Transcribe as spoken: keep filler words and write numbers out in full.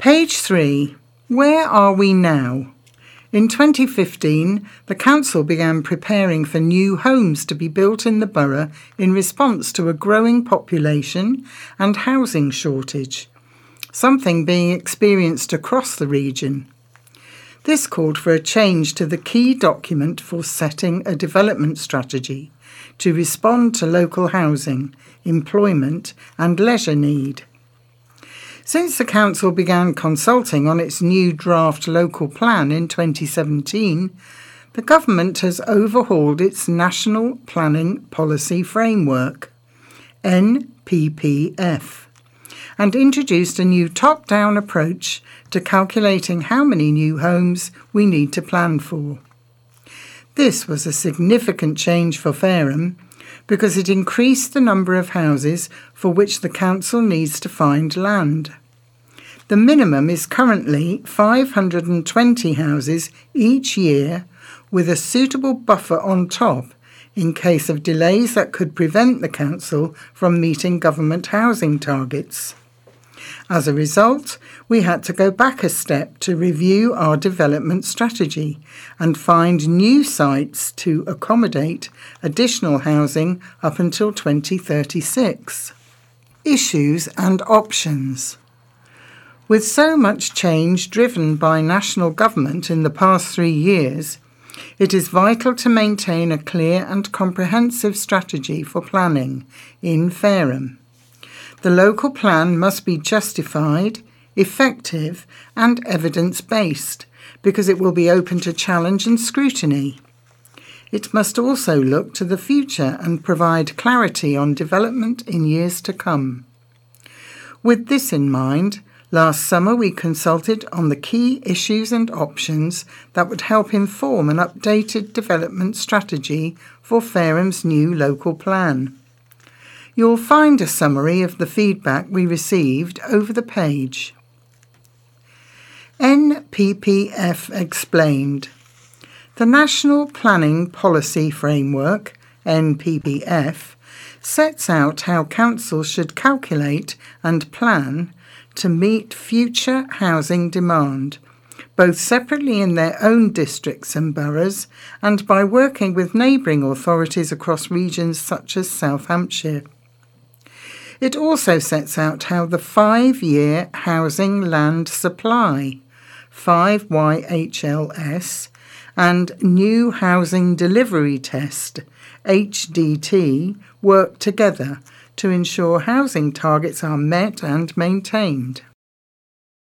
Page three. Where are we now? In twenty fifteen, the council began preparing for new homes to be built in the borough in response to a growing population and housing shortage, something being experienced across the region. This called for a change to the key document for setting a development strategy to respond to local housing, employment and leisure need. Since the council began consulting on its new draft local plan in twenty seventeen, the government has overhauled its National Planning Policy Framework, N P P F, and introduced a new top-down approach to calculating how many new homes we need to plan for. This was a significant change for Fareham because it increased the number of houses for which the council needs to find land. The minimum is currently five hundred twenty houses each year, with a suitable buffer on top in case of delays that could prevent the council from meeting government housing targets. As a result, we had to go back a step to review our development strategy and find new sites to accommodate additional housing up until twenty thirty-six. Issues and options. With so much change driven by national government in the past three years, it is vital to maintain a clear and comprehensive strategy for planning in Fareham. The local plan must be justified, effective and evidence-based because it will be open to challenge and scrutiny. It must also look to the future and provide clarity on development in years to come. With this in mind, last summer we consulted on the key issues and options that would help inform an updated development strategy for Fareham's new local plan. You'll find a summary of the feedback we received over the page. N P P F explained. The National Planning Policy Framework, N P P F, sets out how councils should calculate and plan to meet future housing demand, both separately in their own districts and boroughs and by working with neighbouring authorities across regions such as South Hampshire. It also sets out how the five-year Housing Land Supply, five Y H L S, and New Housing Delivery Test, H D T, work together to ensure housing targets are met and maintained.